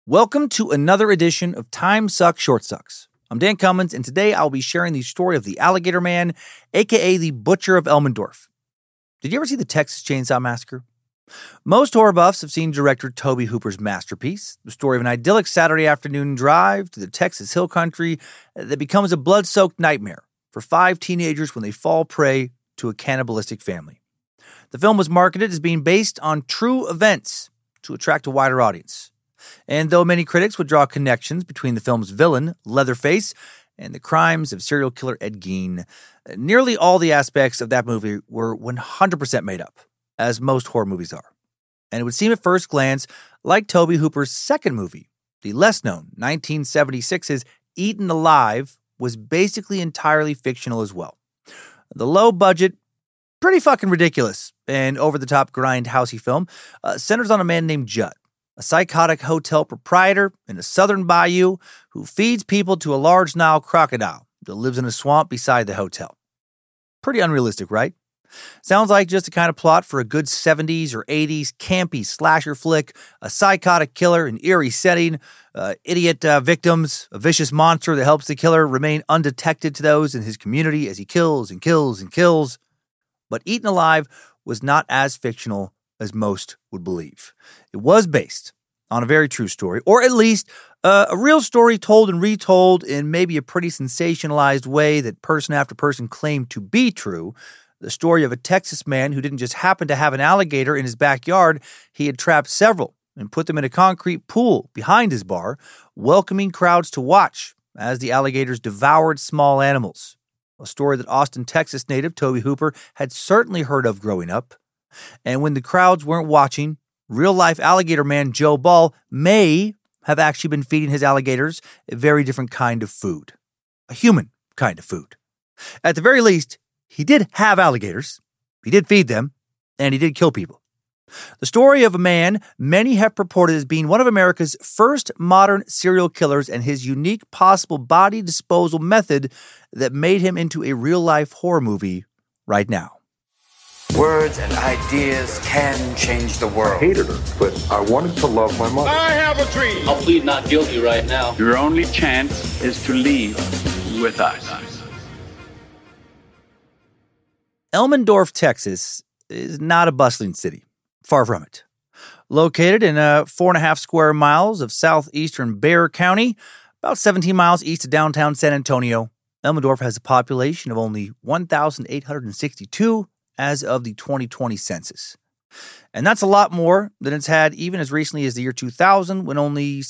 Welcome to another edition of Time Sucks, Short Sucks. I'm Dan Cummins, and today I'll be sharing the story of the Alligator Man, a.k.a. the Butcher of Elmendorf. Did you ever see the Texas Chainsaw Massacre? Most horror buffs have seen director Tobe Hooper's masterpiece, the story of an idyllic Saturday afternoon drive to the Texas Hill Country that becomes a blood-soaked nightmare for 5 teenagers when they fall prey to a cannibalistic family. The film was marketed as being based on true events to attract a wider audience. And though many critics would draw connections between the film's villain, Leatherface, and the crimes of serial killer Ed Gein, nearly all the aspects of that movie were 100% made up, as most horror movies are. And it would seem at first glance like Tobe Hooper's second movie, the less-known 1976's Eaten Alive, was basically entirely fictional as well. The low-budget, pretty fucking ridiculous, and over-the-top grindhousey film centers on a man named Judd, a psychotic hotel proprietor in a southern bayou who feeds people to a large Nile crocodile that lives in a swamp beside the hotel. Pretty unrealistic, right? Sounds like just the kind of plot for a good 70s or 80s campy slasher flick, a psychotic killer, an eerie setting, idiot victims, a vicious monster that helps the killer remain undetected to those in his community as he kills and kills and kills. But Eaten Alive was not as fictional as most would believe. It was based on a very true story, or at least a real story told and retold in maybe a pretty sensationalized way that person after person claimed to be true. The story of a Texas man who didn't just happen to have an alligator in his backyard, he had trapped several and put them in a concrete pool behind his bar, welcoming crowds to watch as the alligators devoured small animals. A story that Austin, Texas native Tobe Hooper had certainly heard of growing up. And when the crowds weren't watching, real-life alligator man Joe Ball may have actually been feeding his alligators a very different kind of food. A human kind of food. At the very least, he did have alligators, he did feed them, and he did kill people. The story of a man many have purported as being one of America's first modern serial killers and his unique possible body disposal method that made him into a real-life horror movie right now. Words and ideas can change the world. I hated her, but I wanted to love my mother. I have a dream. I'll plead not guilty right now. Your only chance is to leave with us. Elmendorf, Texas, is not a bustling city. Far from it. Located in 4.5 square miles of southeastern Bexar County, about 17 miles east of downtown San Antonio, Elmendorf has a population of only 1,862 as of the 2020 census. And that's a lot more than it's had even as recently as the year 2000, when only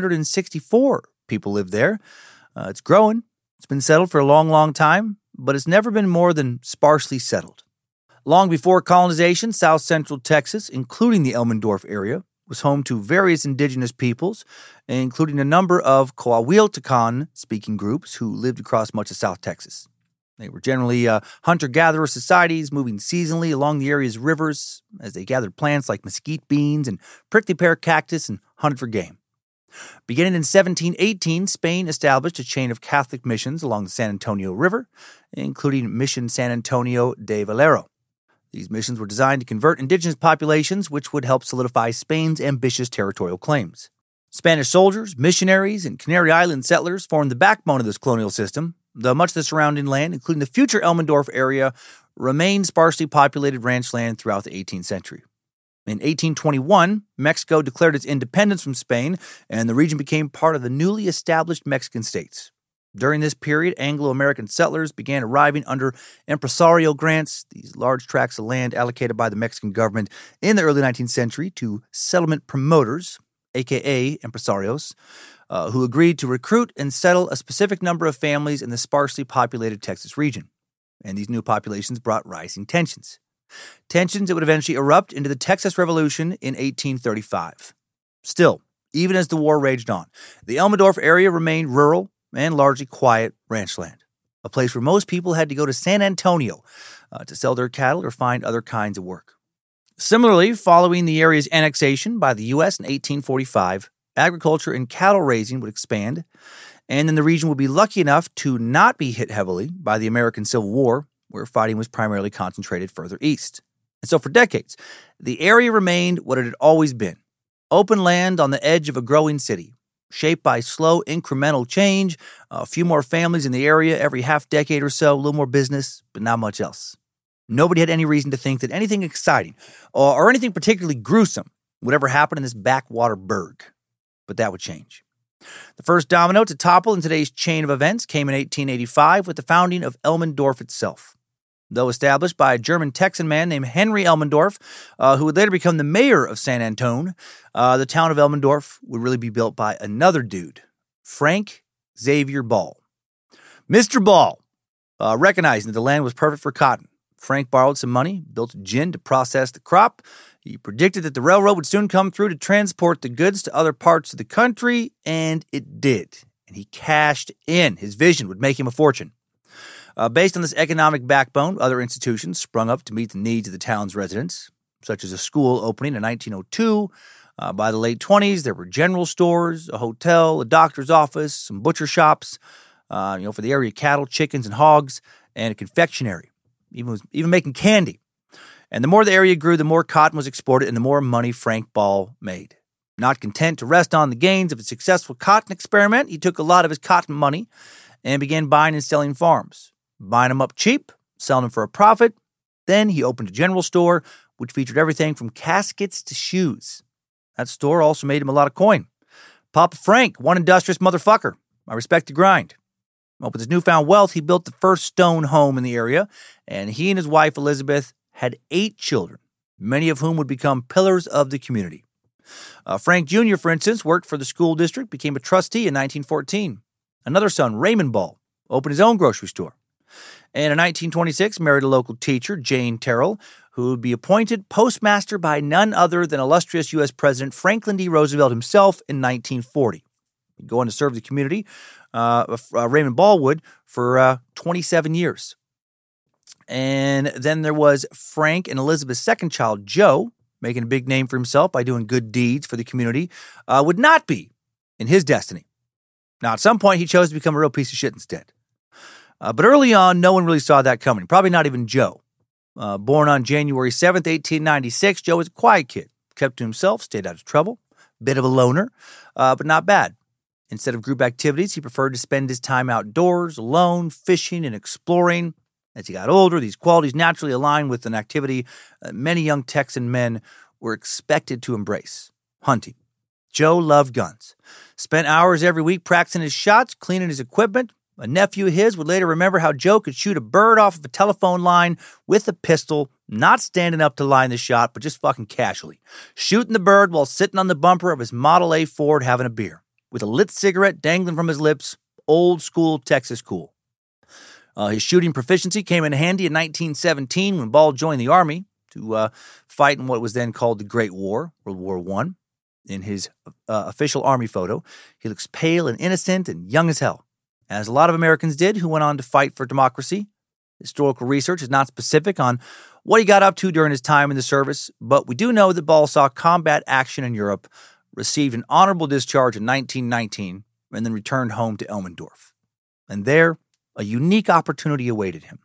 664 people lived there. It's growing. It's been settled for a long, long time, but it's never been more than sparsely settled. Long before colonization, South Central Texas, including the Elmendorf area, was home to various indigenous peoples, including a number of Coahuiltecan-speaking groups who lived across much of South Texas. They were generally hunter-gatherer societies moving seasonally along the area's rivers as they gathered plants like mesquite beans and prickly pear cactus and hunted for game. Beginning in 1718, Spain established a chain of Catholic missions along the San Antonio River, including Mission San Antonio de Valero. These missions were designed to convert indigenous populations, which would help solidify Spain's ambitious territorial claims. Spanish soldiers, missionaries, and Canary Island settlers formed the backbone of this colonial system, though much of the surrounding land, including the future Elmendorf area, remained sparsely populated ranch land throughout the 18th century. In 1821, Mexico declared its independence from Spain, and the region became part of the newly established Mexican states. During this period, Anglo-American settlers began arriving under empresarial grants, these large tracts of land allocated by the Mexican government in the early 19th century to settlement promoters, a.k.a. empresarios, who agreed to recruit and settle a specific number of families in the sparsely populated Texas region. And these new populations brought rising tensions. Tensions that would eventually erupt into the Texas Revolution in 1835. Still, even as the war raged on, the Elmendorf area remained rural and largely quiet ranch land, a place where most people had to go to San Antonio to sell their cattle or find other kinds of work. Similarly, following the area's annexation by the U.S. in 1845, agriculture and cattle raising would expand, and then the region would be lucky enough to not be hit heavily by the American Civil War, where fighting was primarily concentrated further east. And so for decades, the area remained what it had always been, Open land on the edge of a growing city, shaped by slow incremental change, a few more families in the area every half decade or so, a little more business, but not much else. Nobody had any reason to think that anything exciting or anything particularly gruesome would ever happen in this backwater burg. But that would change. The first domino to topple in today's chain of events came in 1885 with the founding of Elmendorf itself. Though established by a German Texan man named Henry Elmendorf, who would later become the mayor of San Antone, the town of Elmendorf would really be built by another dude, Frank Xavier Ball. Mr. Ball, recognizing that the land was perfect for cotton, Frank borrowed some money, built a gin to process the crop. He predicted that the railroad would soon come through to transport the goods to other parts of the country, and it did. And he cashed in. His vision would make him a fortune. Based on this economic backbone, other institutions sprung up to meet the needs of the town's residents, such as a school opening in 1902. By the late 20s, there were general stores, a hotel, a doctor's office, some butcher shops, for the area cattle, chickens, and hogs, and a confectionery, even making candy. And the more the area grew, the more cotton was exported and the more money Frank Ball made. Not content to rest on the gains of a successful cotton experiment, he took a lot of his cotton money and began buying and selling farms, buying them up cheap, selling them for a profit. Then he opened a general store, which featured everything from caskets to shoes. That store also made him a lot of coin. Papa Frank, one industrious motherfucker. I respect the grind. Well, with his newfound wealth, he built the first stone home in the area, and he and his wife, Elizabeth, had 8 children, many of whom would become pillars of the community. Frank Jr., for instance, worked for the school district, became a trustee in 1914. Another son, Raymond Ball, opened his own grocery store. And in 1926, married a local teacher, Jane Terrell, who would be appointed postmaster by none other than illustrious U.S. President Franklin D. Roosevelt himself in 1940. He'd go on to serve the community, Raymond Ball would, for 27 years. And then there was Frank and Elizabeth's second child, Joe, making a big name for himself by doing good deeds for the community, would not be in his destiny. Now, at some point, he chose to become a real piece of shit instead. But early on, no one really saw that coming, probably not even Joe. Born on January 7th, 1896, Joe was a quiet kid, kept to himself, stayed out of trouble, bit of a loner, but not bad. Instead of group activities, he preferred to spend his time outdoors, alone, fishing and exploring. As he got older, these qualities naturally aligned with an activity many young Texan men were expected to embrace: hunting. Joe loved guns. Spent hours every week practicing his shots, cleaning his equipment. A nephew of his would later remember how Joe could shoot a bird off of a telephone line with a pistol, not standing up to line the shot, but just fucking casually, shooting the bird while sitting on the bumper of his Model A Ford having a beer, with a lit cigarette dangling from his lips. Old school Texas cool. His shooting proficiency came in handy in 1917 when Ball joined the Army to fight in what was then called the Great War, World War I. In his official Army photo, he looks pale and innocent and young as hell, as a lot of Americans did who went on to fight for democracy. Historical research is not specific on what he got up to during his time in the service, but we do know that Ball saw combat action in Europe, received an honorable discharge in 1919, and then returned home to Elmendorf. And there, a unique opportunity awaited him.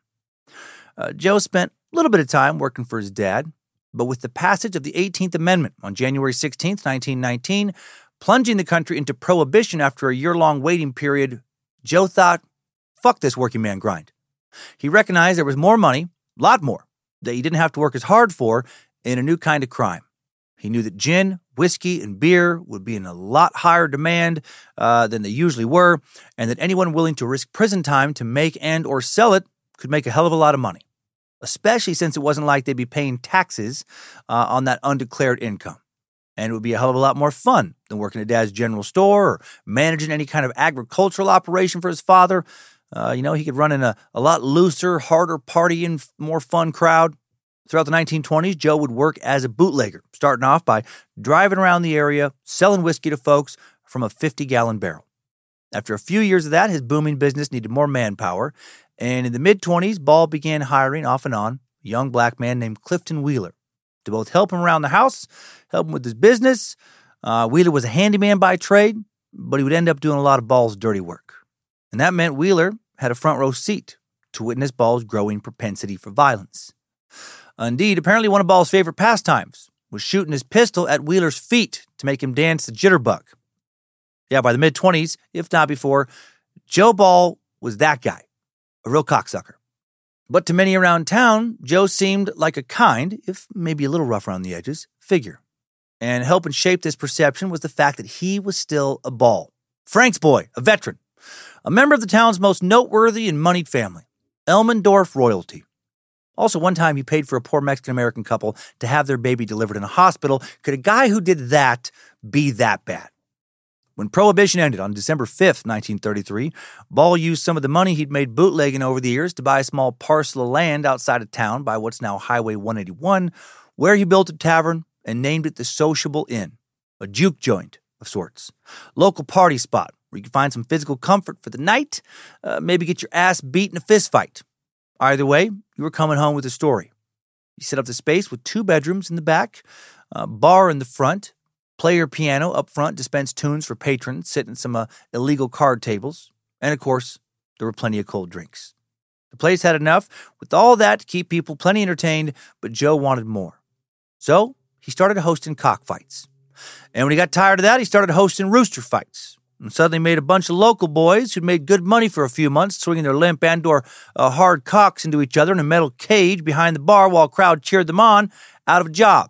Joe spent a little bit of time working for his dad, but with the passage of the 18th Amendment on January 16, 1919, plunging the country into prohibition after a year-long waiting period, Joe thought, fuck this working man grind. He recognized there was more money, a lot more, that he didn't have to work as hard for in a new kind of crime. He knew that gin, whiskey, and beer would be in a lot higher demand than they usually were, and that anyone willing to risk prison time to make and or sell it could make a hell of a lot of money, especially since it wasn't like they'd be paying taxes on that undeclared income. And it would be a hell of a lot more fun than working at Dad's general store or managing any kind of agricultural operation for his father. He could run in a lot looser, harder partying, more fun crowd. Throughout the 1920s, Joe would work as a bootlegger, starting off by driving around the area, selling whiskey to folks from a 50-gallon barrel. After a few years of that, his booming business needed more manpower, and in the mid-20s, Ball began hiring, off and on, a young black man named Clifton Wheeler to both help him around the house, help him with his business. Wheeler was a handyman by trade, but he would end up doing a lot of Ball's dirty work. And that meant Wheeler had a front row seat to witness Ball's growing propensity for violence. Indeed, apparently one of Ball's favorite pastimes was shooting his pistol at Wheeler's feet to make him dance the jitterbug. Yeah, by the mid-20s, if not before, Joe Ball was that guy, a real cocksucker. But to many around town, Joe seemed like a kind, if maybe a little rough around the edges, figure. And helping shape this perception was the fact that he was still a Ball. Frank's boy, a veteran, a member of the town's most noteworthy and moneyed family, Elmendorf royalty. Also, one time he paid for a poor Mexican-American couple to have their baby delivered in a hospital. Could a guy who did that be that bad? When Prohibition ended on December 5th, 1933, Ball used some of the money he'd made bootlegging over the years to buy a small parcel of land outside of town by what's now Highway 181, where he built a tavern and named it the Sociable Inn, a juke joint of sorts. Local party spot where you can find some physical comfort for the night, maybe get your ass beat in a fist fight. Either way, you were coming home with a story. You set up the space with 2 bedrooms in the back, bar in the front, player piano up front, dispense tunes for patrons, sit in some illegal card tables, and of course, there were plenty of cold drinks. The place had enough with all that to keep people plenty entertained, but Joe wanted more. So he started hosting cockfights. And when he got tired of that, he started hosting rooster fights. And suddenly made a bunch of local boys who'd made good money for a few months swinging their limp and/or hard cocks into each other in a metal cage behind the bar while a crowd cheered them on out of a job.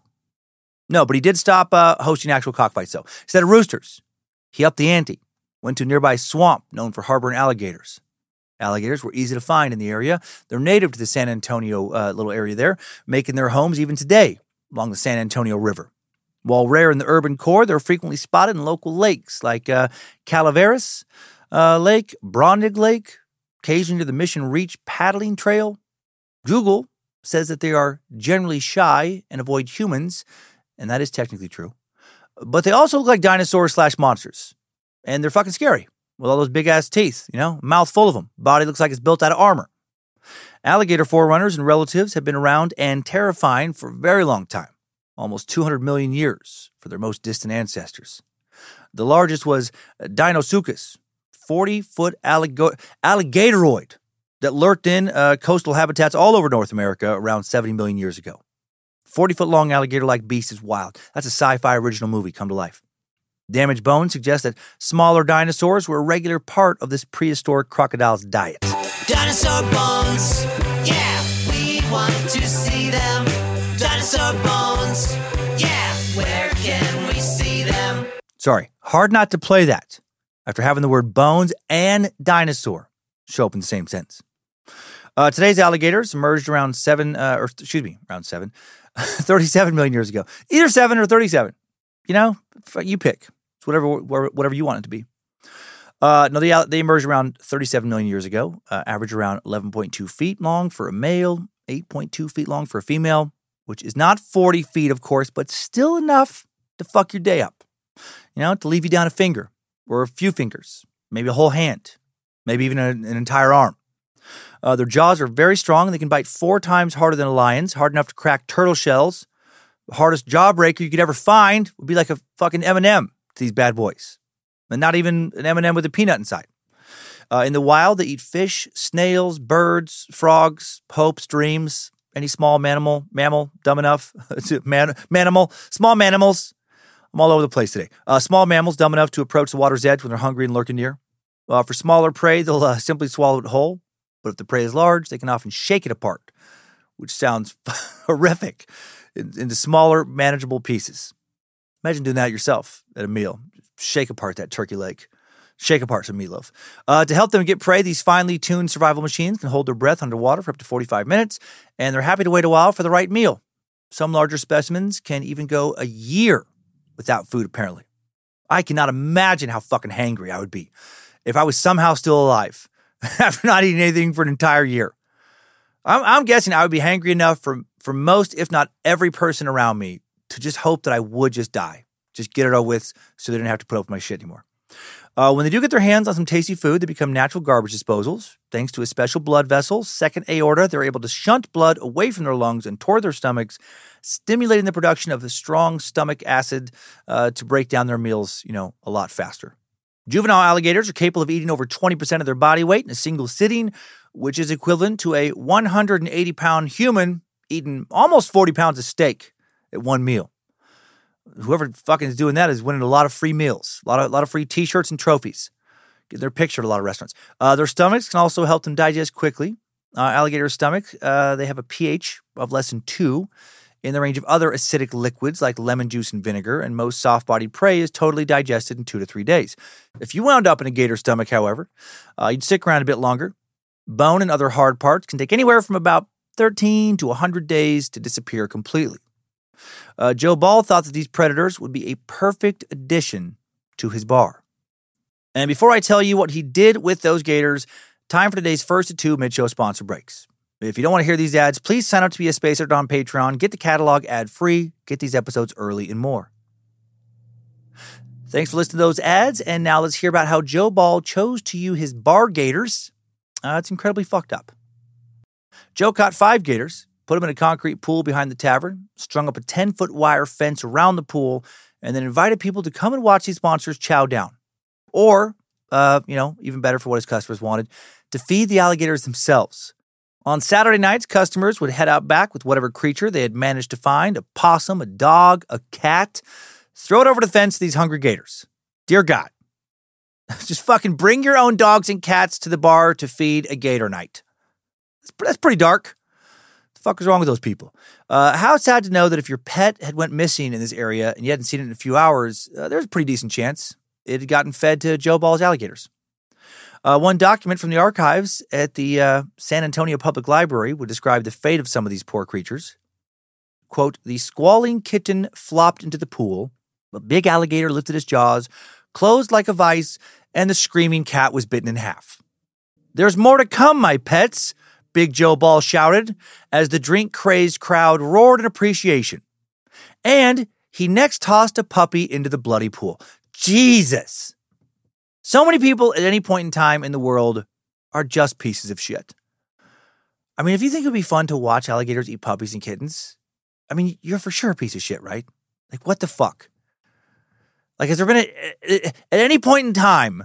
No, but he did stop hosting actual cockfights, though. Instead of roosters, he upped the ante, went to a nearby swamp known for harboring alligators. Alligators were easy to find in the area. They're native to the San Antonio little area there, making their homes even today along the San Antonio River. While rare in the urban core, they're frequently spotted in local lakes like Calaveras Lake, Brondig Lake, occasionally near the Mission Reach paddling trail. Google says that they are generally shy and avoid humans, and that is technically true. But they also look like dinosaurs/monsters, and they're fucking scary with all those big-ass teeth, mouth full of them. Body looks like it's built out of armor. Alligator forerunners and relatives have been around and terrifying for a very long time. Almost 200 million years for their most distant ancestors. The largest was Deinosuchus, 40-foot alligatoroid that lurked in coastal habitats all over North America around 70 million years ago. 40-foot-long alligator-like beast is wild. That's a sci-fi original movie come to life. Damaged bones suggest that smaller dinosaurs were a regular part of this prehistoric crocodile's diet. Dinosaur bones, yeah, we want to see them. Dinosaur bones, yeah, where can we see them? Sorry, hard not to play that after having the word bones and dinosaur show up in the same sentence. Today's alligators emerged around 37 million years ago. Either 7 or 37. You pick. It's whatever you want it to be. They emerged around 37 million years ago, average around 11.2 feet long for a male, 8.2 feet long for a female, which is not 40 feet, of course, but still enough to fuck your day up. To leave you down a finger or a few fingers, maybe a whole hand, maybe even an entire arm. Their jaws are very strong. They can bite 4 times harder than a lion's, hard enough to crack turtle shells. The hardest jawbreaker you could ever find would be like a fucking M&M to these bad boys. And not even an M&M with a peanut inside. In the wild, they eat fish, snails, birds, frogs, hopes, dreams, any small mammal, dumb enough, small mammals. I'm all over the place today. Small mammals dumb enough to approach the water's edge when they're hungry and lurking near. For smaller prey, they'll simply swallow it whole. But if the prey is large, they can often shake it apart, which sounds horrific, into smaller, manageable pieces. Imagine doing that yourself at a meal. Shake apart that turkey leg. Shake apart some meatloaf. To help them get prey, these finely tuned survival machines can hold their breath underwater for up to 45 minutes, and they're happy to wait a while for the right meal. Some larger specimens can even go a year without food, apparently. I cannot imagine how fucking hangry I would be if I was somehow still alive after not eating anything for an entire year. I'm guessing I would be hangry enough for most, if not every person around me to just hope that I would just die. Just get it over with so they don't have to put up with my shit anymore. When they do get their hands on some tasty food, they become natural garbage disposals. Thanks to a special blood vessel, second aorta, they're able to shunt blood away from their lungs and toward their stomachs, stimulating the production of a strong stomach acid to break down their meals, a lot faster. Juvenile alligators are capable of eating over 20% of their body weight in a single sitting, which is equivalent to a 180-pound human eating almost 40 pounds of steak at one meal. Whoever fucking is doing that is winning a lot of free meals, a lot of free T-shirts and trophies. Get their picture at a lot of restaurants. Their stomachs can also help them digest quickly. Alligator stomach, they have a pH of less than 2 in the range of other acidic liquids like lemon juice and vinegar, and most soft-bodied prey is totally digested in 2 to 3 days. If you wound up in a gator stomach, however, you'd stick around a bit longer. Bone and other hard parts can take anywhere from about 13 to 100 days to disappear completely. Joe Ball thought that these predators would be a perfect addition to his bar. And before I tell you what he did with those gators, time for today's first of 2 mid-show sponsor breaks. If you don't want to hear these ads, please sign up to be a Space Nerd on Patreon, get the catalog ad-free, get these episodes early, and more. Thanks for listening to those ads, and now let's hear about how Joe Ball chose to use his bar gators. It's incredibly fucked up. Joe caught 5 gators, put them in a concrete pool behind the tavern, strung up a 10-foot wire fence around the pool, and then invited people to come and watch these monsters chow down. Or, even better for what his customers wanted, to feed the alligators themselves. On Saturday nights, customers would head out back with whatever creature they had managed to find, a possum, a dog, a cat, throw it over the fence to these hungry gators. Dear God, just fucking bring your own dogs and cats to the bar to feed a gator night. That's pretty dark. What the fuck is wrong with those people? How sad to know that if your pet had went missing in this area and you hadn't seen it in a few hours, there's a pretty decent chance it had gotten fed to Joe Ball's alligators. One document from the archives at the San Antonio Public Library would describe the fate of some of these poor creatures. Quote, the squalling kitten flopped into the pool, a big alligator lifted his jaws, closed like a vice, and the screaming cat was bitten in half. There's more to come, my pets, Big Joe Ball shouted as the drink-crazed crowd roared in appreciation. And he next tossed a puppy into the bloody pool. Jesus! So many people at any point in time in the world are just pieces of shit. I mean, if you think it would be fun to watch alligators eat puppies and kittens, I mean, you're for sure a piece of shit, right? Like, what the fuck? Like, has there been at any point in time,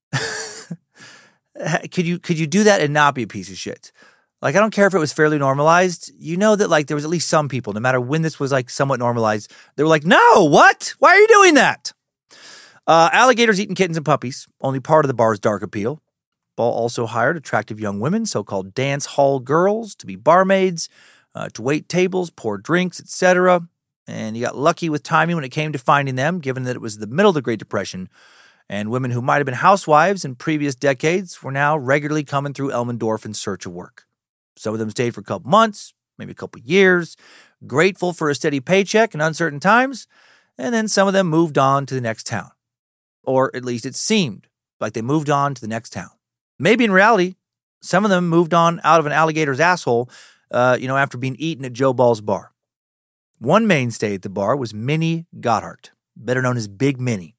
could you do that and not be a piece of shit? Like, I don't care if it was fairly normalized. You know that, like, there was at least some people, no matter when this was, like, somewhat normalized, they were like, no, what? Why are you doing that? Alligators eating kittens and puppies, only part of the bar's dark appeal. Ball also hired attractive young women, so-called dance hall girls, to be barmaids, to wait tables, pour drinks, etc. And he got lucky with timing when it came to finding them, given that it was the middle of the Great Depression, and women who might have been housewives in previous decades were now regularly coming through Elmendorf in search of work. Some of them stayed for a couple months, maybe a couple years, grateful for a steady paycheck in uncertain times, and then some of them moved on to the next town. Or at least it seemed like they moved on to the next town. Maybe in reality, some of them moved on out of an alligator's asshole, after being eaten at Joe Ball's bar. One mainstay at the bar was Minnie Gotthard, better known as Big Minnie.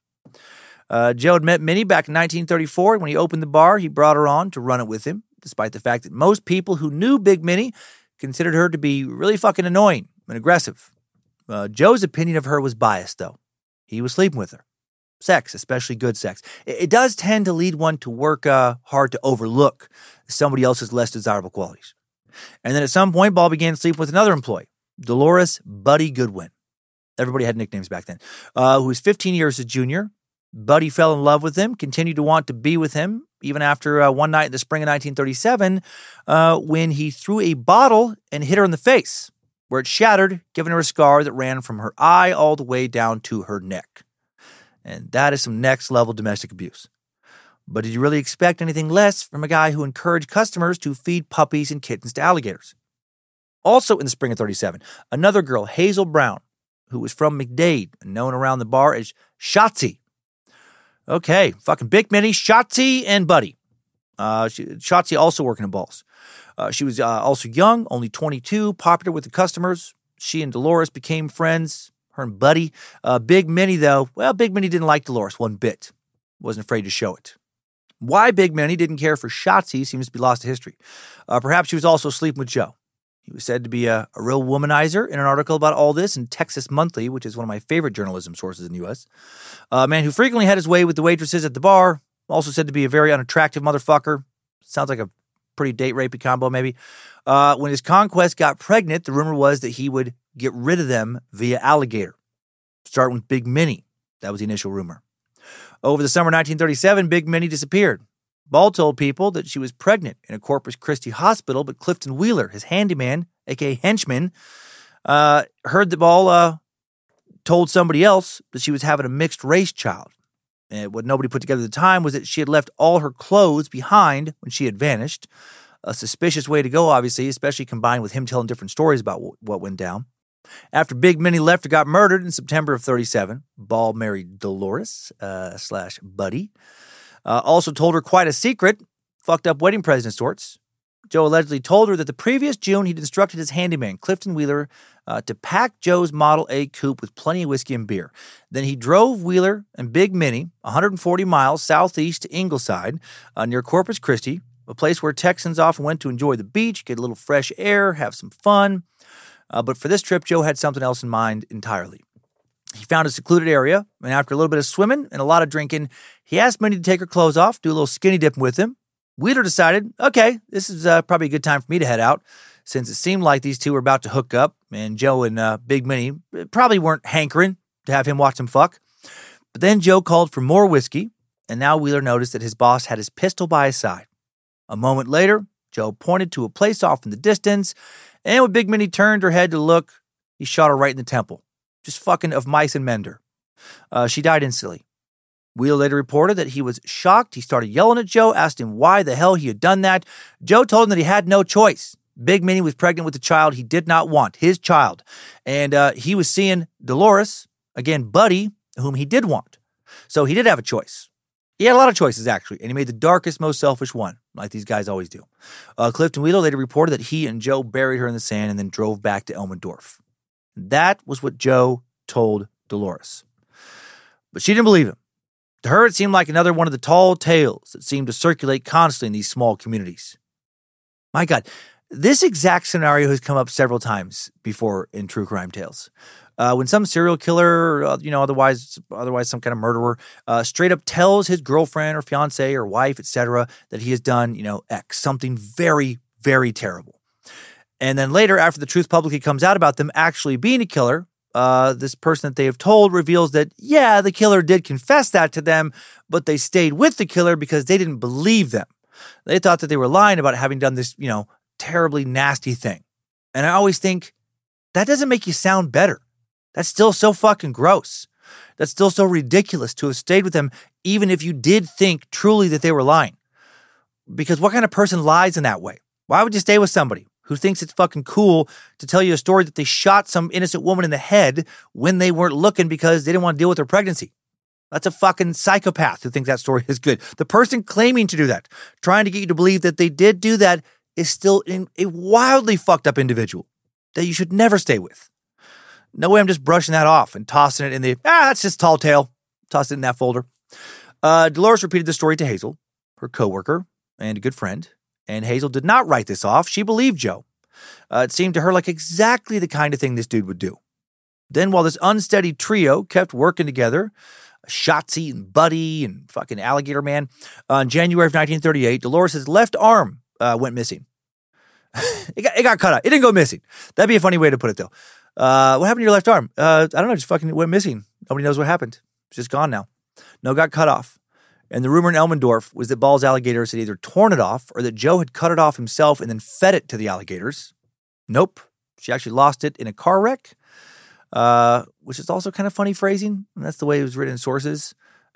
Joe had met Minnie back in 1934. When he opened the bar, he brought her on to run it with him, despite the fact that most people who knew Big Minnie considered her to be really fucking annoying and aggressive. Joe's opinion of her was biased, though. He was sleeping with her. Sex, especially good sex. It does tend to lead one to work hard to overlook somebody else's less desirable qualities. And then at some point, Ball began sleeping with another employee, Dolores Buddy Goodwin. Everybody had nicknames back then. Who was 15 years his junior. Buddy fell in love with him, continued to want to be with him, even after one night in the spring of 1937, when he threw a bottle and hit her in the face, where it shattered, giving her a scar that ran from her eye all the way down to her neck. And that is some next-level domestic abuse. But did you really expect anything less from a guy who encouraged customers to feed puppies and kittens to alligators? Also in the spring of 37, another girl, Hazel Brown, who was from McDade, known around the bar as Shotzi. Okay, fucking Big Minnie, Shotzi, and Buddy. Shotzi also working in Balls. She was also young, only 22, popular with the customers. She and Dolores became friends. Her and Buddy. Big Minnie, though, Big Minnie didn't like Dolores one bit. Wasn't afraid to show it. Why Big Minnie didn't care for Shotzi seems to be lost to history. Perhaps she was also sleeping with Joe. He was said to be a real womanizer in an article about all this in Texas Monthly, which is one of my favorite journalism sources in the U.S. A man who frequently had his way with the waitresses at the bar, also said to be a very unattractive motherfucker. Sounds like a pretty date rapey combo, maybe. When his conquest got pregnant, the rumor was that he would get rid of them via alligator. starting with Big Minnie. That was the initial rumor. Over the summer 1937, Big Minnie disappeared. Ball told people that she was pregnant in a Corpus Christi hospital, but Clifton Wheeler, his handyman, a.k.a. henchman, heard that Ball told somebody else that she was having a mixed-race child. And what nobody put together at the time was that she had left all her clothes behind when she had vanished. A suspicious way to go, obviously, especially combined with him telling different stories about what went down. After Big Minnie left or got murdered in September of 37, Ball married Dolores / Buddy. Also told her quite a secret, fucked up wedding present of sorts. Joe allegedly told her that the previous June he'd instructed his handyman, Clifton Wheeler, to pack Joe's Model A coupe with plenty of whiskey and beer. Then he drove Wheeler and Big Minnie 140 miles southeast to Ingleside, near Corpus Christi, a place where Texans often went to enjoy the beach, get a little fresh air, have some fun. But for this trip, Joe had something else in mind entirely. He found a secluded area, and after a little bit of swimming and a lot of drinking, he asked Minnie to take her clothes off, do a little skinny dipping with him. Wheeler decided, okay, this is probably a good time for me to head out, since it seemed like these two were about to hook up, and Joe and Big Minnie probably weren't hankering to have him watch them fuck. But then Joe called for more whiskey, and now Wheeler noticed that his boss had his pistol by his side. A moment later, Joe pointed to a place off in the distance, and when Big Minnie turned her head to look, he shot her right in the temple. Just fucking of mice and mender. She died instantly. Wheeler later reported that he was shocked. He started yelling at Joe, asked him why the hell he had done that. Joe told him that he had no choice. Big Minnie was pregnant with a child he did not want, his child. And he was seeing Dolores, again, Buddy, whom he did want. So he did have a choice. He had a lot of choices, actually, and he made the darkest, most selfish one, like these guys always do. Clifton Wheeler later reported that he and Joe buried her in the sand and then drove back to Elmendorf. That was what Joe told Dolores. But she didn't believe him. To her, it seemed like another one of the tall tales that seemed to circulate constantly in these small communities. My God, this exact scenario has come up several times before in true crime tales. When some serial killer, otherwise some kind of murderer, straight up tells his girlfriend or fiance or wife, etc., that he has done, X, something very, very terrible. And then later, after the truth publicly comes out about them actually being a killer, this person that they have told reveals that, yeah, the killer did confess that to them, but they stayed with the killer because they didn't believe them. They thought that they were lying about having done this, terribly nasty thing. And I always think, that doesn't make you sound better. That's still so fucking gross. That's still so ridiculous to have stayed with them, even if you did think truly that they were lying. Because what kind of person lies in that way? Why would you stay with somebody who thinks it's fucking cool to tell you a story that they shot some innocent woman in the head when they weren't looking because they didn't want to deal with her pregnancy? That's a fucking psychopath who thinks that story is good. The person claiming to do that, trying to get you to believe that they did do that, is still a wildly fucked up individual that you should never stay with. No way I'm just brushing that off and tossing it in the, that's just tall tale. Toss it in that folder. Dolores repeated the story to Hazel, her coworker and a good friend. And Hazel did not write this off. She believed Joe. It seemed to her like exactly the kind of thing this dude would do. Then while this unsteady trio kept working together, Shotzi and Buddy and fucking Alligator Man, in January of 1938, Dolores' left arm went missing. It got cut out. It didn't go missing. That'd be a funny way to put it, though. What happened to your left arm? I don't know. Just fucking went missing. Nobody knows what happened. It's just gone now. No, got cut off. And the rumor in Elmendorf was that Ball's alligators had either torn it off or that Joe had cut it off himself and then fed it to the alligators. Nope. She actually lost it in a car wreck, which is also kind of funny phrasing. And that's the way it was written in sources.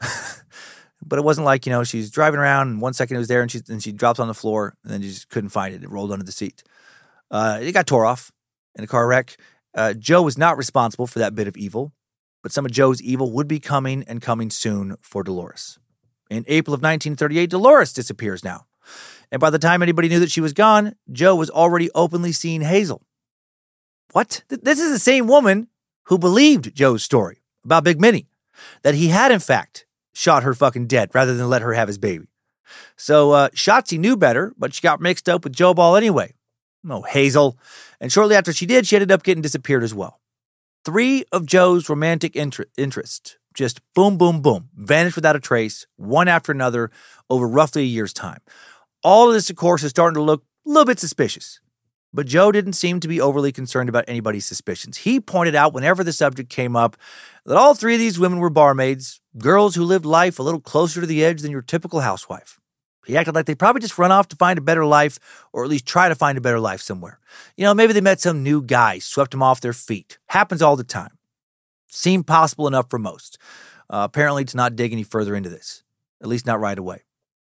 But it wasn't like, she's driving around and 1 second it was there and she drops on the floor and then you just couldn't find it. It rolled under the seat. It got tore off in a car wreck. Joe was not responsible for that bit of evil, but some of Joe's evil would be coming and coming soon for Dolores. In April of 1938, Dolores disappears now. And by the time anybody knew that she was gone, Joe was already openly seeing Hazel. What? This is the same woman who believed Joe's story about Big Minnie, that he had, in fact, shot her fucking dead rather than let her have his baby. So Shotzi knew better, but she got mixed up with Joe Ball anyway. Oh, Hazel. And shortly after she did, she ended up getting disappeared as well. 3 of Joe's romantic interests just boom, boom, boom, vanished without a trace, one after another, over roughly a year's time. All of this, of course, is starting to look a little bit suspicious. But Joe didn't seem to be overly concerned about anybody's suspicions. He pointed out whenever the subject came up that all three of these women were barmaids, girls who lived life a little closer to the edge than your typical housewife. He acted like they'd probably just run off to find a better life, or at least try to find a better life somewhere. Maybe they met some new guy, swept them off their feet. Happens all the time. Seemed possible enough for most. Apparently to not dig any further into this. At least not right away.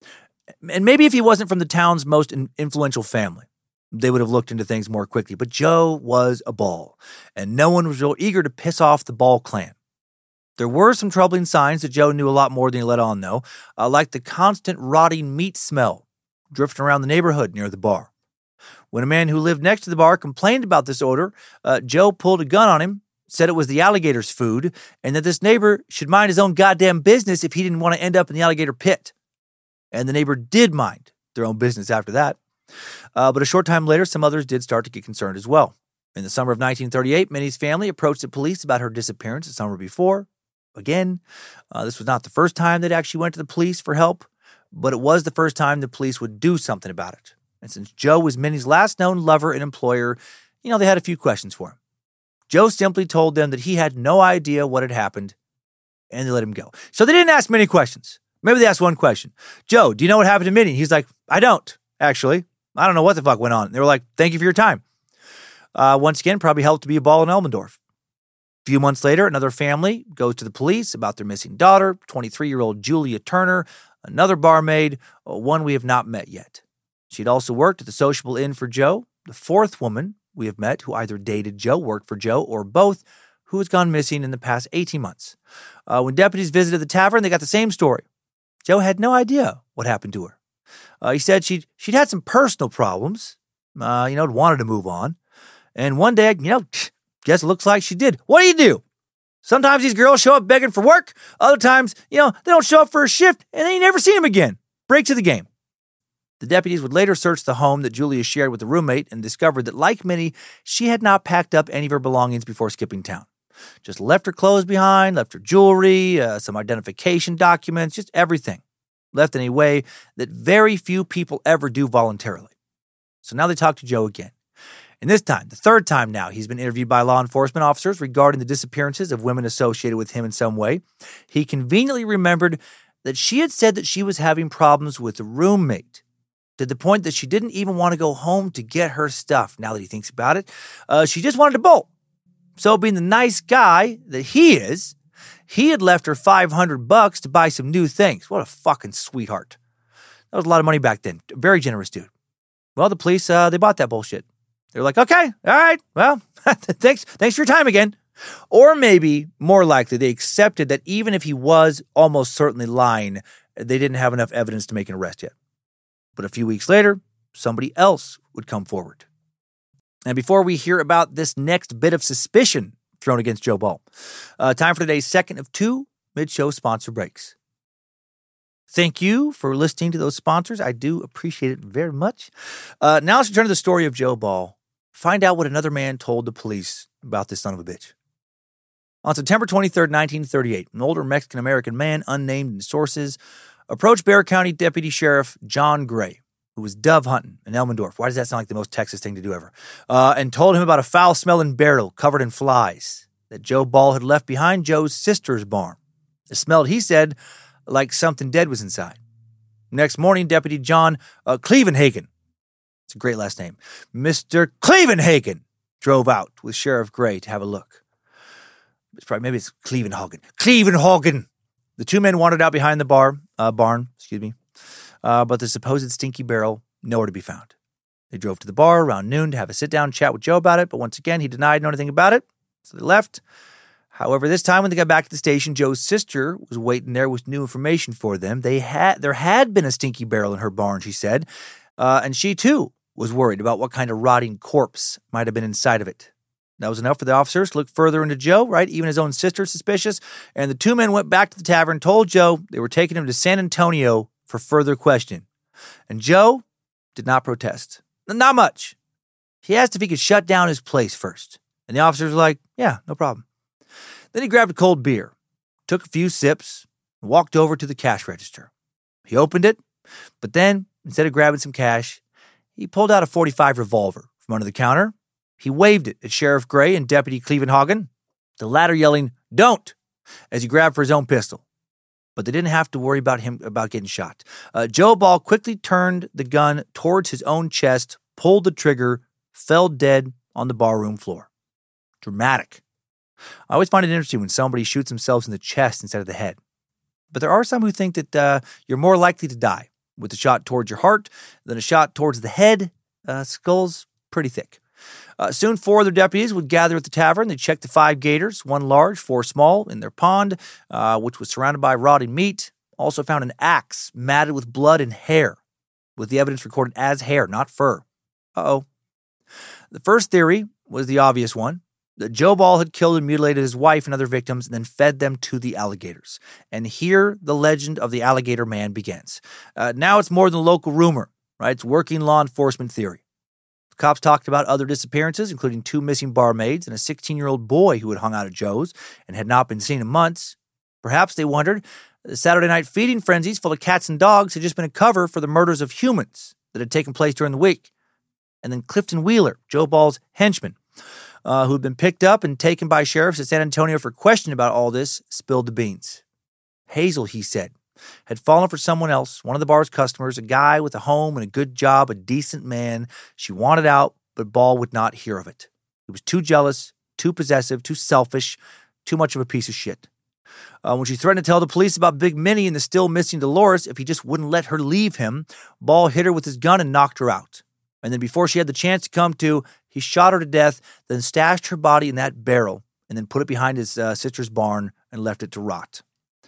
And maybe if he wasn't from the town's most influential family, they would have looked into things more quickly. But Joe was a Ball, and no one was real eager to piss off the Ball clan. There were some troubling signs that Joe knew a lot more than he let on, though, like the constant rotting meat smell drifting around the neighborhood near the bar. When a man who lived next to the bar complained about this odor, Joe pulled a gun on him, said it was the alligator's food, and that this neighbor should mind his own goddamn business if he didn't want to end up in the alligator pit. And the neighbor did mind their own business after that. But a short time later, some others did start to get concerned as well. In the summer of 1938, Minnie's family approached the police about her disappearance the summer before. Again, this was not the first time they'd actually went to the police for help, but it was the first time the police would do something about it. And since Joe was Minnie's last known lover and employer, they had a few questions for him. Joe simply told them that he had no idea what had happened, and they let him go. So they didn't ask many questions. Maybe they asked one question. Joe, do you know what happened to Minnie? He's like, I don't, actually. I don't know what the fuck went on. They were like, thank you for your time. Once again, probably helped to be a Ball in Elmendorf. A few months later, another family goes to the police about their missing daughter, 23-year-old Julia Turner, another barmaid, one we have not met yet. She'd also worked at the sociable inn for Joe. The fourth woman we have met who either dated Joe, worked for Joe, or both, who has gone missing in the past 18 months. When deputies visited the tavern, they got the same story. Joe had no idea what happened to her. He said she'd had some personal problems, wanted to move on. And one day, guess it looks like she did. What do? Sometimes these girls show up begging for work. Other times, they don't show up for a shift, and then you never see them again. Break to the game. The deputies would later search the home that Julia shared with the roommate and discovered that, like Minnie, she had not packed up any of her belongings before skipping town. Just left her clothes behind, left her jewelry, some identification documents, just everything. Left in a way that very few people ever do voluntarily. So now they talk to Joe again. And this time, the third time now, he's been interviewed by law enforcement officers regarding the disappearances of women associated with him in some way. He conveniently remembered that she had said that she was having problems with a roommate, to the point that she didn't even want to go home to get her stuff, now that he thinks about it. She just wanted to bolt. So being the nice guy that he is, he had left her $500 to buy some new things. What a fucking sweetheart. That was a lot of money back then. Very generous dude. Well, the police, they bought that bullshit. They're like, okay, all right, well, thanks for your time again. Or maybe, more likely, they accepted that even if he was almost certainly lying, they didn't have enough evidence to make an arrest yet. But a few weeks later, somebody else would come forward. And before we hear about this next bit of suspicion thrown against Joe Ball, time for today's second of two mid-show sponsor breaks. Thank you for listening to those sponsors. I do appreciate it very much. Now let's return to the story of Joe Ball. Find out what another man told the police about this son of a bitch. On September 23rd, 1938, an older Mexican-American man, unnamed in sources, approached Bexar County Deputy Sheriff John Gray, who was dove hunting in Elmendorf. Why does that sound like the most Texas thing to do ever? And told him about a foul-smelling barrel covered in flies that Joe Ball had left behind Joe's sister's barn. It smelled, he said, like something dead was inside. Next morning, Deputy John Clevenhagen, it's a great last name, Mr. Clevenhagen, drove out with Sheriff Gray to have a look. Maybe it's Clevenhagen. The two men wandered out behind the barn, but the supposed stinky barrel, nowhere to be found. They drove to the bar around noon to have a sit-down chat with Joe about it, but once again, he denied knowing anything about it, so they left. However, this time when they got back to the station, Joe's sister was waiting there with new information for them. There had been a stinky barrel in her barn, she said, and she too was worried about what kind of rotting corpse might have been inside of it. That was enough for the officers to look further into Joe, right? Even his own sister suspicious. And the two men went back to the tavern, told Joe they were taking him to San Antonio for further questioning. And Joe did not protest. Not much. He asked if he could shut down his place first. And the officers were like, yeah, no problem. Then he grabbed a cold beer, took a few sips, and walked over to the cash register. He opened it, but then, instead of grabbing some cash, he pulled out a .45 revolver From under the counter, he waved it at Sheriff Gray and Deputy Clevenhagen, the latter yelling, "Don't!" as he grabbed for his own pistol. But they didn't have to worry about getting shot. Joe Ball quickly turned the gun towards his own chest, pulled the trigger, fell dead on the barroom floor. Dramatic. I always find it interesting when somebody shoots themselves in the chest instead of the head. But there are some who think that you're more likely to die with a shot towards your heart than a shot towards the head. Skull's pretty thick. Soon 4 other deputies would gather at the tavern. They checked the 5 gators, 1 large, 4 small, in their pond, which was surrounded by rotting meat. Also found an axe matted with blood and hair, with the evidence recorded as hair, not fur. Uh-oh. The first theory was the obvious one, that Joe Ball had killed and mutilated his wife and other victims and then fed them to the alligators. And here the legend of the alligator man begins. Now it's more than a local rumor, right? It's working law enforcement theory. The cops talked about other disappearances, including 2 missing barmaids and a 16-year-old boy who had hung out at Joe's and had not been seen in months. Perhaps, they wondered, the Saturday night feeding frenzies full of cats and dogs had just been a cover for the murders of humans that had taken place during the week. And then Clifton Wheeler, Joe Ball's henchman, who had been picked up and taken by sheriffs at San Antonio for questioning about all this, spilled the beans. Hazel, he said, had fallen for someone else, one of the bar's customers, a guy with a home and a good job, a decent man. She wanted out, but Ball would not hear of it. He was too jealous, too possessive, too selfish, too much of a piece of shit. When she threatened to tell the police about Big Minnie and the still missing Dolores if he just wouldn't let her leave him, Ball hit her with his gun and knocked her out. And then before she had the chance to come to, he shot her to death, then stashed her body in that barrel, and then put it behind his sister's barn and left it to rot.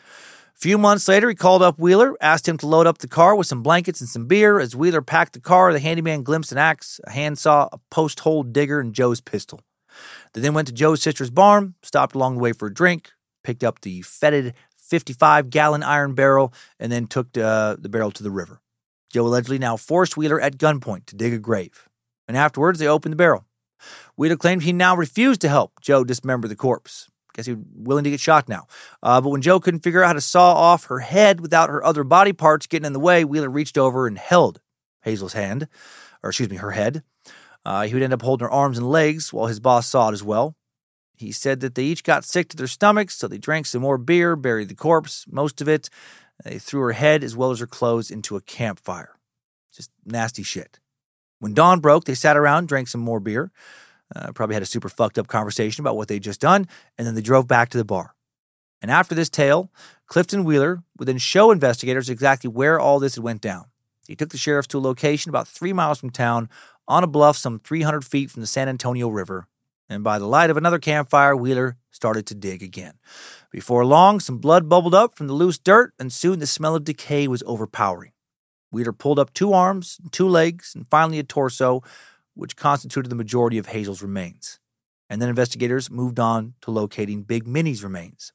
A few months later, he called up Wheeler, asked him to load up the car with some blankets and some beer. As Wheeler packed the car, the handyman glimpsed an axe, a handsaw, a post-hole digger, and Joe's pistol. They then went to Joe's sister's barn, stopped along the way for a drink, picked up the fetid 55-gallon iron barrel, and then took the barrel to the river. Joe allegedly now forced Wheeler at gunpoint to dig a grave. And afterwards, they opened the barrel. Wheeler claimed he now refused to help Joe dismember the corpse. Guess he was willing to get shot now. But when Joe couldn't figure out how to saw off her head without her other body parts getting in the way, Wheeler reached over and held Hazel's hand, her head. He would end up holding her arms and legs while his boss saw it as well. He said that they each got sick to their stomachs, so they drank some more beer, buried the corpse, most of it. They threw her head as well as her clothes into a campfire. Just nasty shit. When dawn broke, they sat around, drank some more beer, probably had a super fucked up conversation about what they'd just done, and then they drove back to the bar. And after this tale, Clifton Wheeler would then show investigators exactly where all this had went down. He took the sheriffs to a location about 3 miles from town, on a bluff some 300 feet from the San Antonio River, and by the light of another campfire, Wheeler started to dig again. Before long, some blood bubbled up from the loose dirt, and soon the smell of decay was overpowering. Wheeler pulled up 2 arms, 2 legs, and finally a torso, which constituted the majority of Hazel's remains. And then investigators moved on to locating Big Minnie's remains.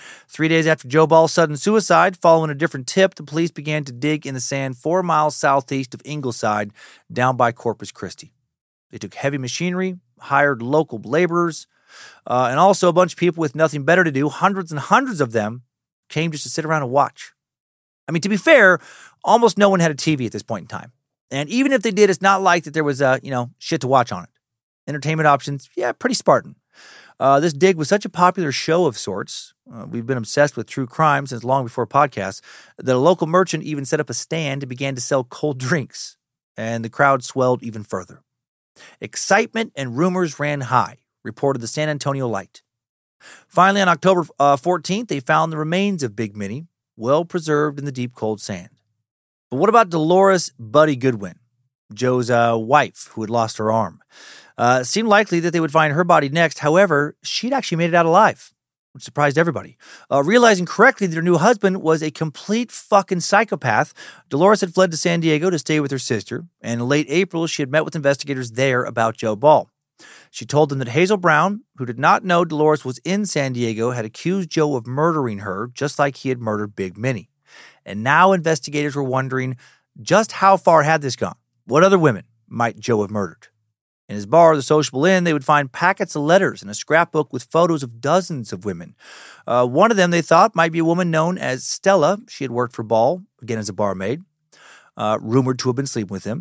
3 days after Joe Ball's sudden suicide, following a different tip, the police began to dig in the sand 4 miles southeast of Ingleside, down by Corpus Christi. They took heavy machinery, hired local laborers, and also a bunch of people with nothing better to do. Hundreds and hundreds of them came just to sit around and watch. I mean, to be fair, almost no one had a TV at this point in time. And even if they did, it's not like that there was, shit to watch on it. Entertainment options, pretty Spartan. This dig was such a popular show of sorts. We've been obsessed with true crime since long before podcasts, that a local merchant even set up a stand and began to sell cold drinks. And the crowd swelled even further. Excitement and rumors ran high, reported the San Antonio Light. Finally, on October 14th, they found the remains of Big Minnie, well preserved in the deep, cold sand. But what about Dolores Buddy Goodwin, Joe's wife, who had lost her arm? It seemed likely that they would find her body next. However, she'd actually made it out alive, which surprised everybody. Realizing correctly that her new husband was a complete fucking psychopath, Dolores had fled to San Diego to stay with her sister, and in late April, she had met with investigators there about Joe Ball. She told them that Hazel Brown, who did not know Dolores was in San Diego, had accused Joe of murdering her, just like he had murdered Big Minnie. And now investigators were wondering just how far had this gone? What other women might Joe have murdered? In his bar, the Sociable Inn, they would find packets of letters and a scrapbook with photos of dozens of women. One of them, they thought, might be a woman known as Stella. She had worked for Ball, again as a barmaid, rumored to have been sleeping with him.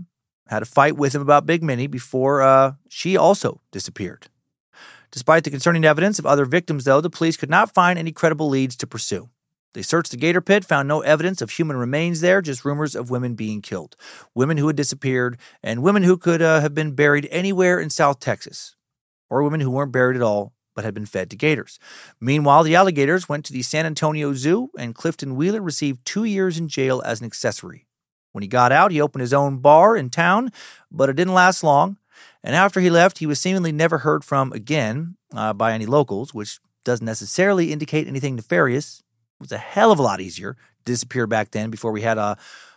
had a fight with him about Big Minnie before she also disappeared. Despite the concerning evidence of other victims, though, the police could not find any credible leads to pursue. They searched the gator pit, found no evidence of human remains there, just rumors of women being killed, women who had disappeared, and women who could have been buried anywhere in South Texas, or women who weren't buried at all but had been fed to gators. Meanwhile, the alligators went to the San Antonio Zoo, and Clifton Wheeler received 2 years in jail as an accessory. When he got out, he opened his own bar in town, but it didn't last long. And after he left, he was seemingly never heard from again by any locals, which doesn't necessarily indicate anything nefarious. It was a hell of a lot easier to disappear back then before we had,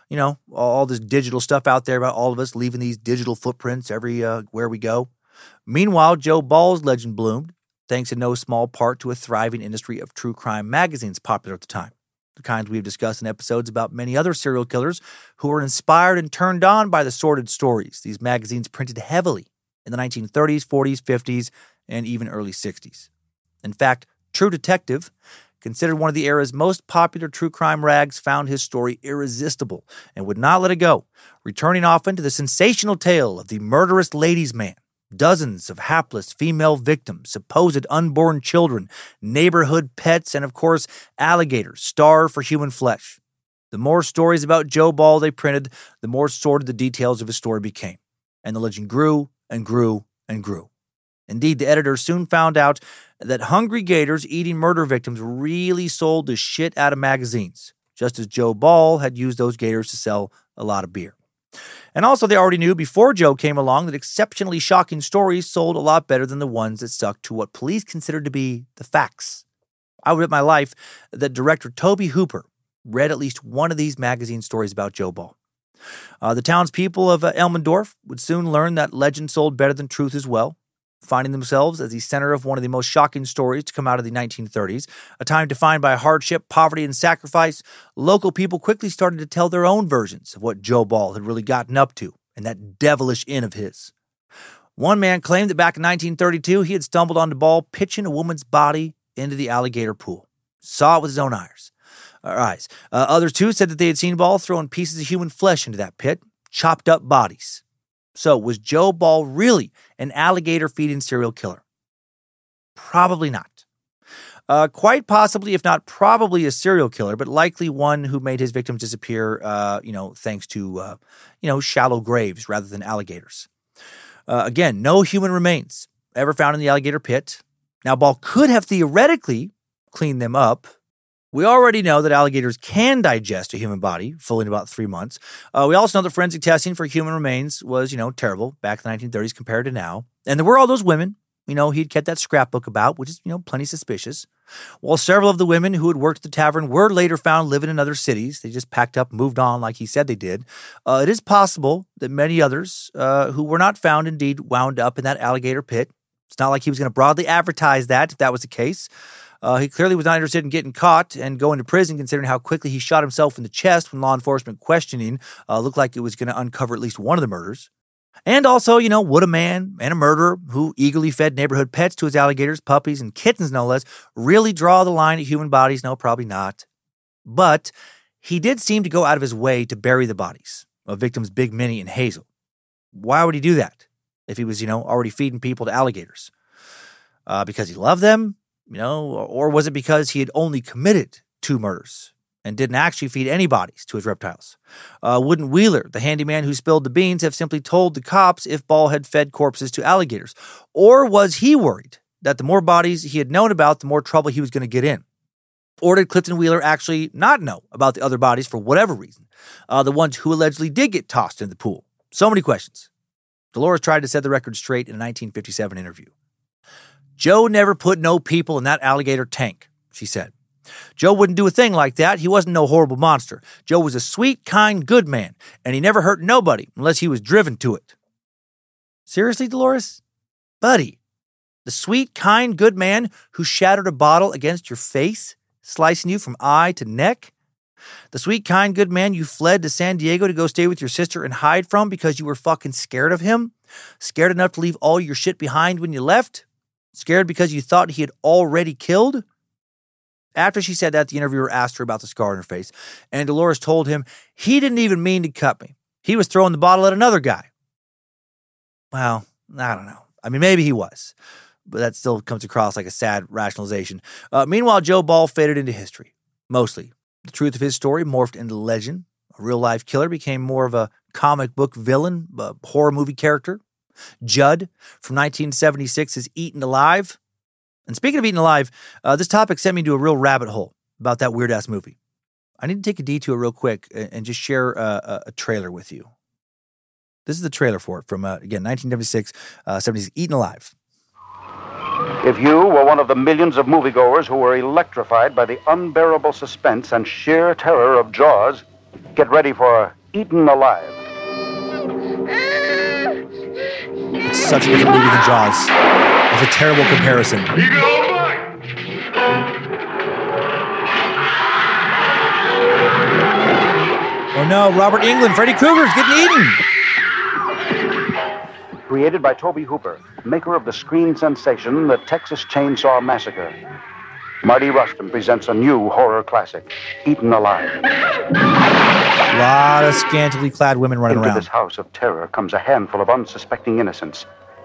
all this digital stuff out there about all of us leaving these digital footprints where we go. Meanwhile, Joe Ball's legend bloomed, thanks in no small part to a thriving industry of true crime magazines popular at the time. The kinds we've discussed in episodes about many other serial killers who were inspired and turned on by the sordid stories these magazines printed heavily in the 1930s, 40s, 50s, and even early 60s. In fact, True Detective, considered one of the era's most popular true crime rags, found his story irresistible and would not let it go, returning often to the sensational tale of the murderous ladies' man, dozens of hapless female victims, supposed unborn children, neighborhood pets, and of course, alligators starved for human flesh. The more stories about Joe Ball they printed, the more sordid the details of his story became, and the legend grew and grew and grew. Indeed, the editors soon found out that hungry gators eating murder victims really sold the shit out of magazines, just as Joe Ball had used those gators to sell a lot of beer. And also, they already knew before Joe came along that exceptionally shocking stories sold a lot better than the ones that stuck to what police considered to be the facts. I would bet my life that director Tobe Hooper read at least one of these magazine stories about Joe Ball. The townspeople of Elmendorf would soon learn that legend sold better than truth as well, finding themselves as the center of one of the most shocking stories to come out of the 1930s, a time defined by hardship, poverty, and sacrifice. Local people quickly started to tell their own versions of what Joe Ball had really gotten up to in that devilish inn of his. One man claimed that back in 1932, he had stumbled onto Ball pitching a woman's body into the alligator pool. Saw it with his own eyes. Others, too, said that they had seen Ball throwing pieces of human flesh into that pit, chopped up bodies. So, was Joe Ball really an alligator-feeding serial killer? Probably not. Quite possibly, if not probably a serial killer, but likely one who made his victims disappear, thanks to, shallow graves rather than alligators. Again, no human remains ever found in the alligator pit. Now, Ball could have theoretically cleaned them up. We already know that alligators can digest a human body fully in about 3 months. We also know that forensic testing for human remains was, terrible back in the 1930s compared to now. And there were all those women, he'd kept that scrapbook about, which is, plenty suspicious. While several of the women who had worked at the tavern were later found living in other cities, they just packed up and moved on like he said they did. It is possible that many others who were not found indeed wound up in that alligator pit. It's not like he was going to broadly advertise that if that was the case. He clearly was not interested in getting caught and going to prison, considering how quickly he shot himself in the chest when law enforcement questioning looked like it was going to uncover at least one of the murders. And also, would a man and a murderer who eagerly fed neighborhood pets to his alligators, puppies, and kittens, no less, really draw the line at human bodies? No, probably not. But he did seem to go out of his way to bury the bodies of victims Big Minnie and Hazel. Why would he do that if he was, already feeding people to alligators? Because he loved them? Or was it because he had only committed 2 murders and didn't actually feed any bodies to his reptiles? Wouldn't Wheeler, the handyman who spilled the beans, have simply told the cops if Ball had fed corpses to alligators? Or was he worried that the more bodies he had known about, the more trouble he was going to get in? Or did Clifton Wheeler actually not know about the other bodies for whatever reason? The ones who allegedly did get tossed into the pool. So many questions. Dolores tried to set the record straight in a 1957 interview. Joe never put no people in that alligator tank, she said. Joe wouldn't do a thing like that. He wasn't no horrible monster. Joe was a sweet, kind, good man, and he never hurt nobody unless he was driven to it. Seriously, Dolores? Buddy, the sweet, kind, good man who shattered a bottle against your face, slicing you from eye to neck? The sweet, kind, good man you fled to San Diego to go stay with your sister and hide from because you were fucking scared of him? Scared enough to leave all your shit behind when you left? Scared because you thought he had already killed? After she said that, the interviewer asked her about the scar on her face, and Dolores told him he didn't even mean to cut me. He was throwing the bottle at another guy, Well, I don't know. I mean, maybe he was, but that still comes across like a sad rationalization. Meanwhile, Joe Ball faded into history, mostly. The truth of his story morphed into legend. A real-life killer became more of a comic book villain, a horror movie character. Judd from 1976 is Eaten Alive. And speaking of Eaten Alive, this topic sent me to a real rabbit hole about that weird-ass movie. I need to take a detour real quick and just share a trailer with you. This is the trailer for it from, again, 1976, 70s, Eaten Alive. If you were one of the millions of moviegoers who were electrified by the unbearable suspense and sheer terror of Jaws, get ready for Eaten Alive. It's such a different movie than Jaws. It's a terrible comparison. Oh no, Robert Englund, Freddy Krueger's getting eaten. Created by Tobe Hooper, maker of the screen sensation The Texas Chainsaw Massacre, Marty Rustin presents a new horror classic, Eaten Alive. A lot of scantily clad women running Into around. this house of terror comes a handful of unsuspecting innocents.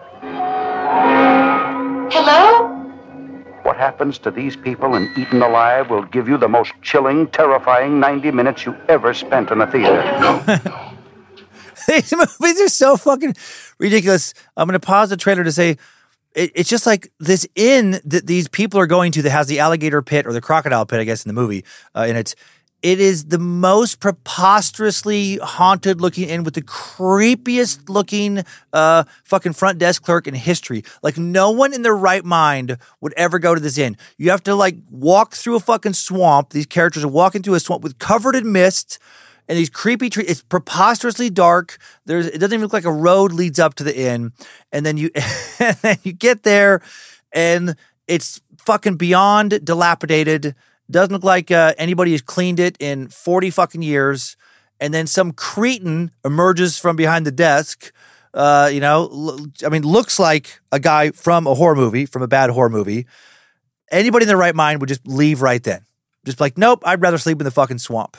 Hello? What happens to these people in Eaten Alive will give you the most chilling, terrifying 90 minutes you ever spent in a theater. These movies are so fucking ridiculous. I'm going to pause the trailer to say it's just like this inn that these people are going to that has the alligator pit or the crocodile pit, I guess, in the movie. And it is the most preposterously haunted looking inn with the creepiest looking fucking front desk clerk in history. Like no one in their right mind would ever go to this inn. You have to like walk through a fucking swamp. These characters are walking through a swamp with covered in mist. And these creepy trees, it's preposterously dark. It doesn't even look like a road leads up to the inn. And then you get there and it's fucking beyond dilapidated. Doesn't look like anybody has cleaned it in 40 fucking years. And then some cretin emerges from behind the desk. Looks like a guy from a horror movie, from a bad horror movie. Anybody in their right mind would just leave right then. Just like, nope, I'd rather sleep in the fucking swamp.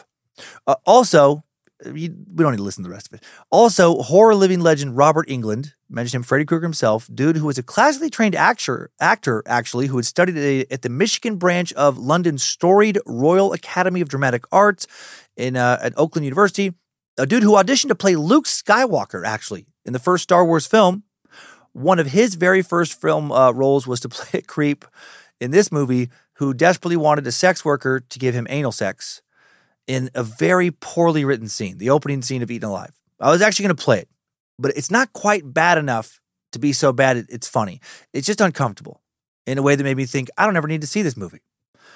Also, we don't need to listen to the rest of it. Also, horror living legend Robert Englund, mentioned him, Freddy Krueger himself, dude who was a classically trained actor actually, who had studied at the Michigan branch of London's storied Royal Academy of Dramatic Arts at Oakland University. A dude who auditioned to play Luke Skywalker, actually, in the first Star Wars film. One of his very first film roles was to play a creep in this movie who desperately wanted a sex worker to give him anal sex. In a very poorly written scene, the opening scene of Eaten Alive. I was actually going to play it, but it's not quite bad enough to be so bad it's funny. It's just uncomfortable in a way that made me think, I don't ever need to see this movie.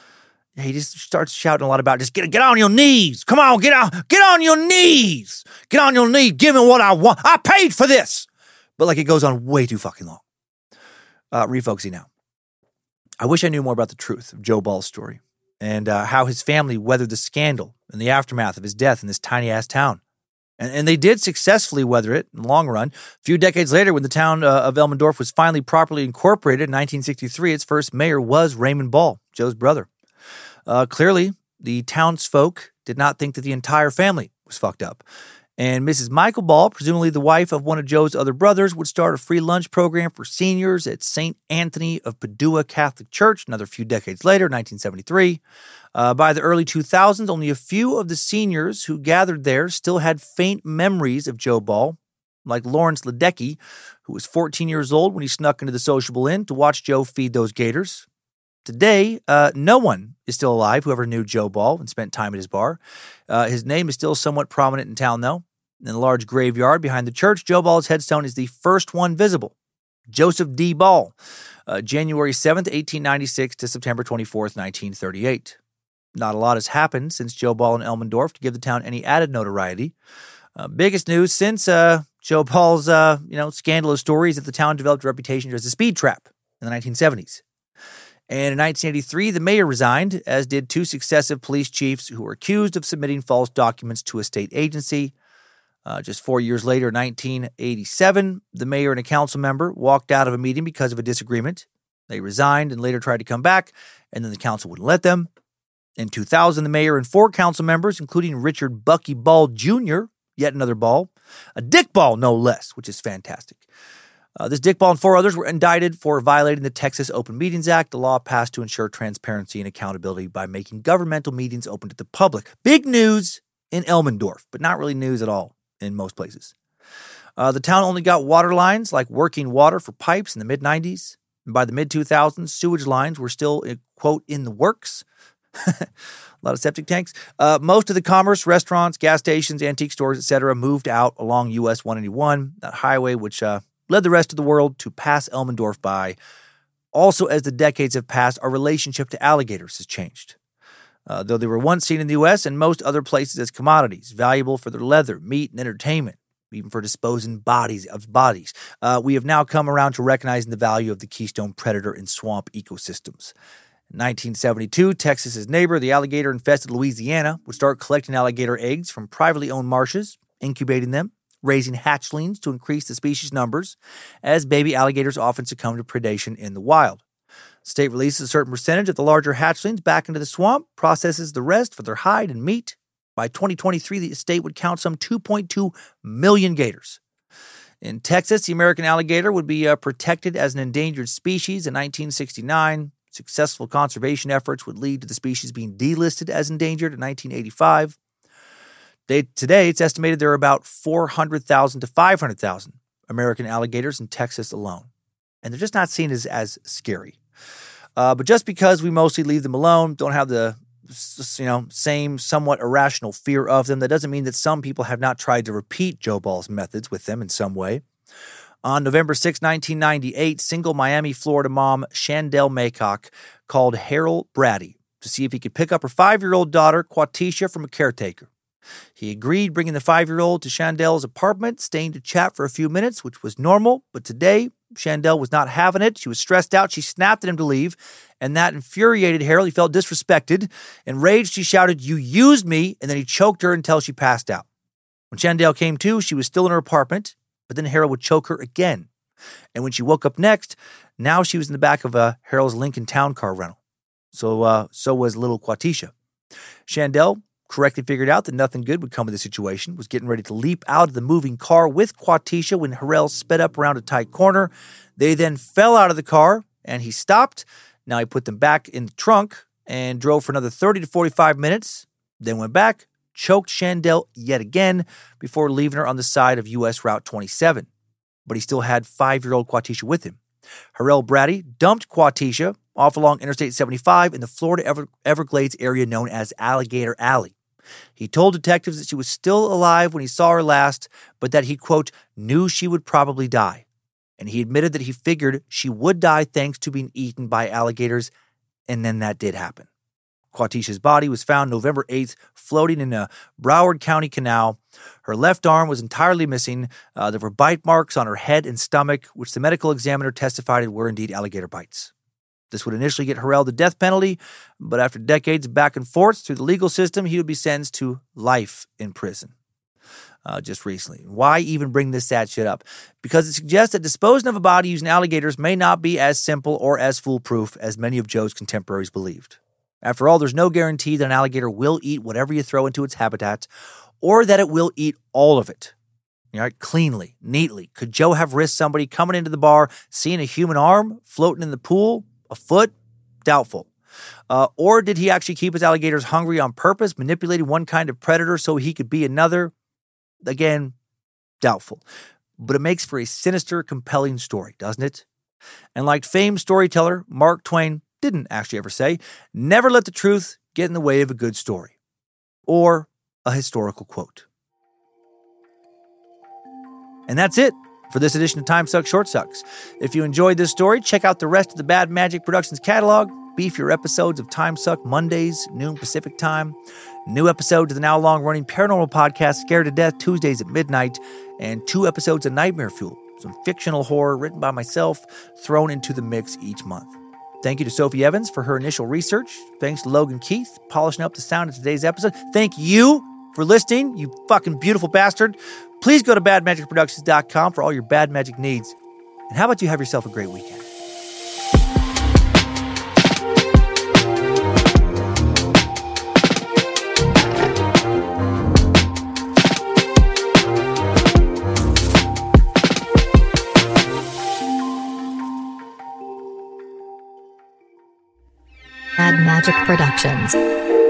He just starts shouting a lot about, just get on your knees. Come on, get on your knees. Get on your knees. Give me what I want. I paid for this. But like it goes on way too fucking long. Refocusing now. I wish I knew more about the truth of Joe Ball's story. And how his family weathered the scandal in the aftermath of his death in this tiny-ass town. And they did successfully weather it in the long run. A few decades later, when the town of Elmendorf was finally properly incorporated in 1963, its first mayor was Raymond Ball, Joe's brother. Clearly, the townsfolk did not think that the entire family was fucked up. And Mrs. Michael Ball, presumably the wife of one of Joe's other brothers, would start a free lunch program for seniors at St. Anthony of Padua Catholic Church another few decades later, 1973. By the early 2000s, only a few of the seniors who gathered there still had faint memories of Joe Ball, like Lawrence Ledecky, who was 14 years old when he snuck into the sociable inn to watch Joe feed those gators. Today, no one is still alive who ever knew Joe Ball and spent time at his bar. His name is still somewhat prominent in town, though. In the large graveyard behind the church, Joe Ball's headstone is the first one visible. Joseph D. Ball, January 7th, 1896 to September 24th, 1938. Not a lot has happened since Joe Ball and Elmendorf to give the town any added notoriety. Biggest news since Joe Ball's scandalous stories that the town developed a reputation as a speed trap in the 1970s. And in 1983, the mayor resigned, as did two successive police chiefs who were accused of submitting false documents to a state agency. Just 4 years later, 1987, the mayor and a council member walked out of a meeting because of a disagreement. They resigned and later tried to come back, and then the council wouldn't let them. In 2000, the mayor and 4 council members, including Richard Bucky Ball Jr., yet another ball. A dick ball, no less, which is fantastic. This dick ball and 4 others were indicted for violating the Texas Open Meetings Act, the law passed to ensure transparency and accountability by making governmental meetings open to the public. Big news in Elmendorf, but not really news at all in most places. The town only got water lines, like working water for pipes in the mid-90s. And by the mid-2000s, sewage lines were still, quote, in the works. A lot of septic tanks. Most of the commerce, restaurants, gas stations, antique stores, etc., moved out along US 181, that highway which led the rest of the world to pass Elmendorf by. Also, as the decades have passed, our relationship to alligators has changed. Though they were once seen in the U.S. and most other places as commodities, valuable for their leather, meat, and entertainment, even for disposing bodies, we have now come around to recognizing the value of the keystone predator in swamp ecosystems. In 1972, Texas's neighbor, the alligator-infested Louisiana, would start collecting alligator eggs from privately owned marshes, incubating them, raising hatchlings to increase the species numbers, as baby alligators often succumb to predation in the wild. The state releases a certain percentage of the larger hatchlings back into the swamp, processes the rest for their hide and meat. By 2023, the state would count some 2.2 million gators. In Texas, the American alligator would be protected as an endangered species in 1969. Successful conservation efforts would lead to the species being delisted as endangered in 1985. Today, it's estimated there are about 400,000 to 500,000 American alligators in Texas alone. And they're just not seen as scary. But just because we mostly leave them alone, don't have the same somewhat irrational fear of them, that doesn't mean that some people have not tried to repeat Joe Ball's methods with them in some way. On November 6, 1998, single Miami, Florida mom Chandel Maycock called Harold Brady to see if he could pick up her 5-year-old daughter, Quatisha, from a caretaker. He agreed, bringing the 5-year-old to Chandel's apartment, staying to chat for a few minutes, which was normal. But today, Chandel was not having it. She was stressed out. She snapped at him to leave, and that infuriated Harold. He felt disrespected. Enraged, she shouted, "You used me," and then he choked her until she passed out. When Chandel came to, she was still in her apartment, but then Harold would choke her again. And when she woke up next, now she was in the back of Harold's Lincoln Town Car rental. So was little Quatisha. Chandel correctly figured out that nothing good would come of the situation, was getting ready to leap out of the moving car with Quatisha when Harold sped up around a tight corner. They then fell out of the car, and he stopped. Now he put them back in the trunk and drove for another 30 to 45 minutes, then went back, choked Chandel yet again before leaving her on the side of U.S. Route 27. But he still had 5-year-old Quatisha with him. Harold Brady dumped Quatisha off along Interstate 75 in the Florida Everglades area known as Alligator Alley. He told detectives that she was still alive when he saw her last, but that he, quote, knew she would probably die. And he admitted that he figured she would die thanks to being eaten by alligators, and then that did happen. Quatisha's body was found November 8th, floating in a Broward County canal. Her left arm was entirely missing. There were bite marks on her head and stomach, which the medical examiner testified were indeed alligator bites. This would initially get Harold the death penalty, but after decades of back and forth through the legal system, he would be sentenced to life in prison. Just recently. Why even bring this sad shit up? Because it suggests that disposing of a body using alligators may not be as simple or as foolproof as many of Joe's contemporaries believed. After all, there's no guarantee that an alligator will eat whatever you throw into its habitat, or that it will eat all of it. All right, cleanly, neatly. Could Joe have risked somebody coming into the bar, seeing a human arm floating in the pool? A foot? Doubtful. Or did he actually keep his alligators hungry on purpose, manipulating one kind of predator so he could be another? Again, doubtful. But it makes for a sinister, compelling story, doesn't it? And like famed storyteller Mark Twain didn't actually ever say, never let the truth get in the way of a good story. Or a historical quote. And that's it for this edition of Time Sucks Short Sucks. If you enjoyed this story, check out the rest of the Bad Magic Productions catalog. Beef your episodes of Time Suck Mondays, noon Pacific time. New episodes of the now long-running paranormal podcast Scared to Death Tuesdays at midnight. And 2 episodes of Nightmare Fuel, some fictional horror written by myself, thrown into the mix each month. Thank you to Sophie Evans for her initial research. Thanks to Logan Keith, polishing up the sound of today's episode. Thank you for listening, you fucking beautiful bastard. Please go to badmagicproductions.com for all your bad magic needs. And how about you have yourself a great weekend? Magic Productions.